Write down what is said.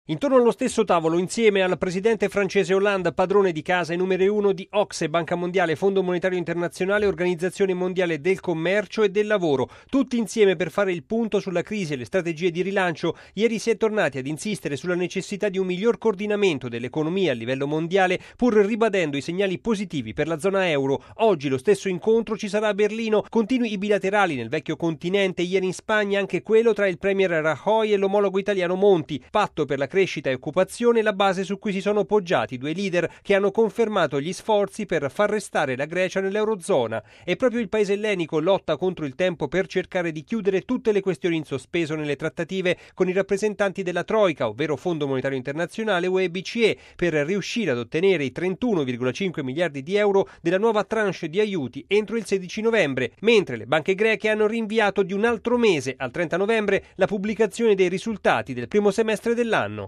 Intorno allo stesso tavolo, insieme al presidente francese Hollande, padrone di casa e numero uno di OCSE, Banca Mondiale, Fondo Monetario Internazionale, Organizzazione Mondiale del Commercio e del Lavoro, tutti insieme per fare il punto sulla crisi e le strategie di rilancio. Ieri si è tornati ad insistere sulla necessità di un miglior coordinamento dell'economia a livello mondiale, pur ribadendo i segnali positivi per la zona euro. Oggi lo stesso incontro ci sarà a Berlino, continui i bilaterali nel vecchio continente, ieri in Spagna anche quello tra il premier Rajoy e l'omologo italiano Monti, patto per la crescita e occupazione, la base su cui si sono poggiati i due leader che hanno confermato gli sforzi per far restare la Grecia nell'Eurozona. E proprio il paese ellenico lotta contro il tempo per cercare di chiudere tutte le questioni in sospeso nelle trattative con i rappresentanti della Troika, ovvero Fondo Monetario Internazionale, UE e BCE, per riuscire ad ottenere i 31,5 miliardi di euro della nuova tranche di aiuti entro il 16 novembre, mentre le banche greche hanno rinviato di un altro mese, al 30 novembre, la pubblicazione dei risultati del primo semestre dell'anno.